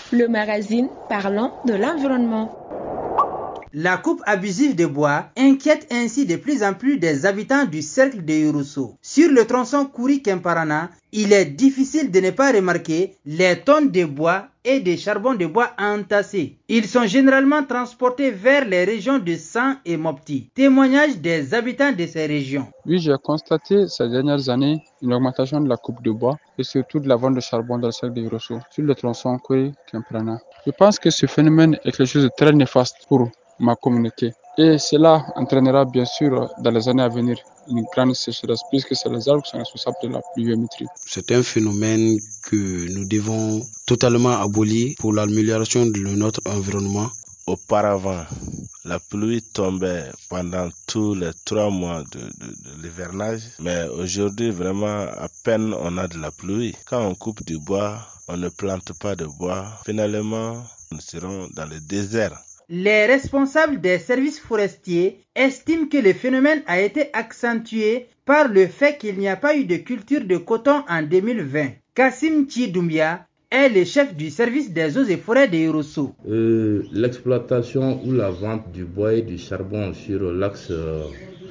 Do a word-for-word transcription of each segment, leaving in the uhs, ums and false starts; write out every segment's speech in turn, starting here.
Le magazine parlant de l'environnement. La coupe abusive de bois inquiète ainsi de plus en plus des habitants du cercle de Yorosso. Sur le tronçon Kouri-Kemparana, il est difficile de ne pas remarquer les tonnes de bois et de charbon de bois entassés. Ils sont généralement transportés vers les régions de San et Mopti. Témoignage des habitants de ces régions. Oui, j'ai constaté ces dernières années une augmentation de la coupe de bois et surtout de la vente de charbon dans le cercle de Yorosso sur le tronçon Kouri-Kemparana. Je pense que ce phénomène est quelque chose de très néfaste pour ma communauté. Et cela entraînera bien sûr dans les années à venir une grande sécheresse puisque c'est les arbres qui sont responsables de la pluviométrie. C'est un phénomène que nous devons totalement abolir pour l'amélioration de notre environnement. Auparavant, la pluie tombait pendant tous les trois mois de, de, de l'hivernage, mais aujourd'hui, vraiment, à peine on a de la pluie. Quand on coupe du bois, on ne plante pas de bois. Finalement, nous serons dans le désert. Les responsables des services forestiers estiment que le phénomène a été accentué par le fait qu'il n'y a pas eu de culture de coton en deux mille vingt. Kassim Tchidoumbia est le chef du service des eaux et forêts de Yorosso. Euh, l'exploitation ou la vente du bois et du charbon sur l'axe euh,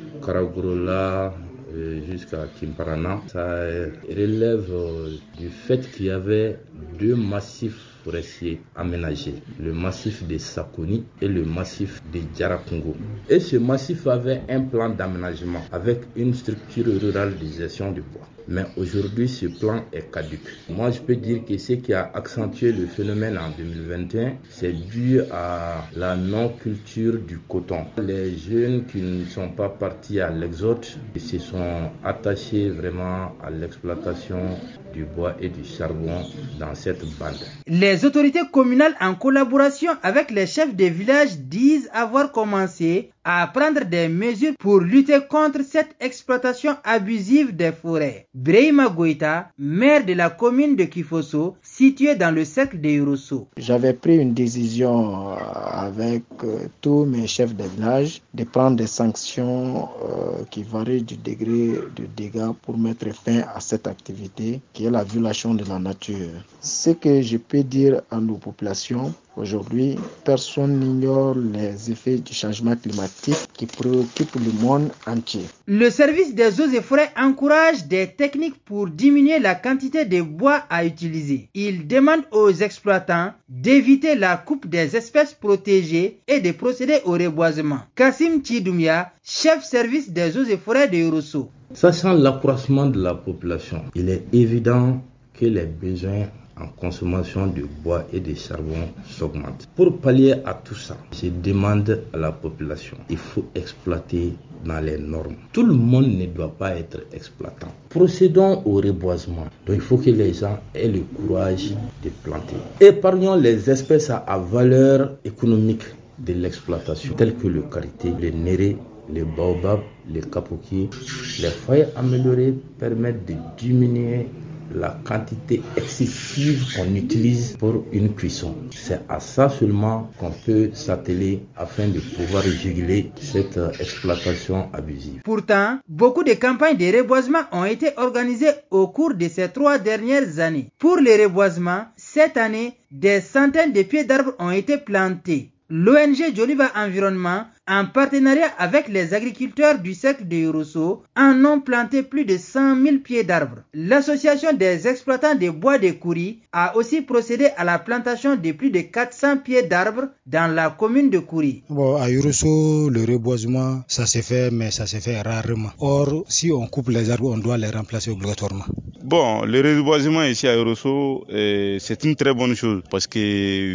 Karagorola euh, jusqu'à Kimparana, ça relève euh, du fait qu'il y avait deux massifs forestiers aménagés, le massif de Sakoni et le massif de Djarakongo. Et ce massif avait un plan d'aménagement avec une structure rurale de gestion du bois. Mais aujourd'hui, ce plan est caduc. Moi, je peux dire que ce qui a accentué le phénomène en deux mille vingt et un, c'est dû à la non-culture du coton. Les jeunes qui ne sont pas partis à l'exode se sont attachés vraiment à l'exploitation du bois et du charbon dans cette bande. Les autorités communales, en collaboration avec les chefs de village, disent avoir commencé à prendre des mesures pour lutter contre cette exploitation abusive des forêts. Brahima Goïta, maire de la commune de Kifosso, située dans le cercle de Yorosso. J'avais pris une décision avec tous mes chefs de village de prendre des sanctions euh, qui varient du degré de dégâts pour mettre fin à cette activité qui est la violation de la nature. Ce que je peux dire à nos populations, aujourd'hui, personne n'ignore les effets du changement climatique qui préoccupent le monde entier. Le service des eaux et forêts encourage des techniques pour diminuer la quantité de bois à utiliser. Il demande aux exploitants d'éviter la coupe des espèces protégées et de procéder au reboisement. Kassim Tchidoumbia, chef service des eaux et forêts de Yorosso. Sachant l'accroissement de la population, il est évident que les besoins en consommation de bois et de charbon s'augmentent. Pour pallier à tout ça, je demande à la population, il faut exploiter dans les normes. Tout le monde ne doit pas être exploitant. Procédons au reboisement. Donc il faut que les gens aient le courage de planter. Épargnons les espèces à valeur économique de l'exploitation, telles que le karité, le néré, les baobabs, les kapokiers. Les feuilles améliorées permettent de diminuer la quantité excessive qu'on utilise pour une cuisson. C'est à ça seulement qu'on peut s'atteler afin de pouvoir réguler cette exploitation abusive. Pourtant, beaucoup de campagnes de reboisement ont été organisées au cours de ces trois dernières années. Pour le reboisement, cette année, des centaines de pieds d'arbres ont été plantés. L'O N G Joliba Environnement, en partenariat avec les agriculteurs du cercle de Yorosso, en ont planté plus de cent mille pieds d'arbres. L'association des exploitants de bois de Kouri a aussi procédé à la plantation de plus de quatre cents pieds d'arbres dans la commune de Kouri. Bon, à Yorosso, le reboisement, ça se fait, mais ça se fait rarement. Or, si on coupe les arbres, on doit les remplacer obligatoirement. Bon, le reboisement ici à Yorosso, euh, c'est une très bonne chose parce que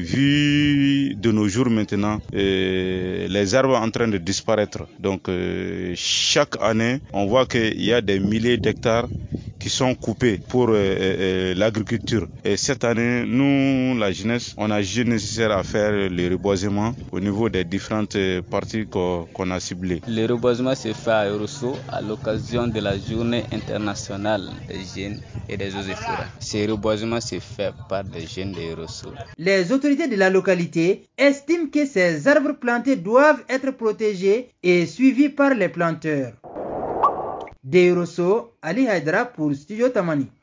vu de nos jours maintenant, euh, les arbres sont en train de disparaître. Donc euh, chaque année, on voit qu'il y a des milliers d'hectares qui sont coupés pour euh, euh, l'agriculture. Et cette année, nous, la jeunesse, on a jugé nécessaire à faire le reboisement au niveau des différentes parties qu'on, qu'on a ciblées. Le reboisement se fait à Yorosso à l'occasion de la journée internationale des jeunes et des eaux et forêts. Ce reboisement se fait par des jeunes de Yorosso. Les autorités de la localité estiment que ces arbres plantés doivent être protégés et suivis par les planteurs. De Yorosso, Ali Haidara pour Studio Tamani.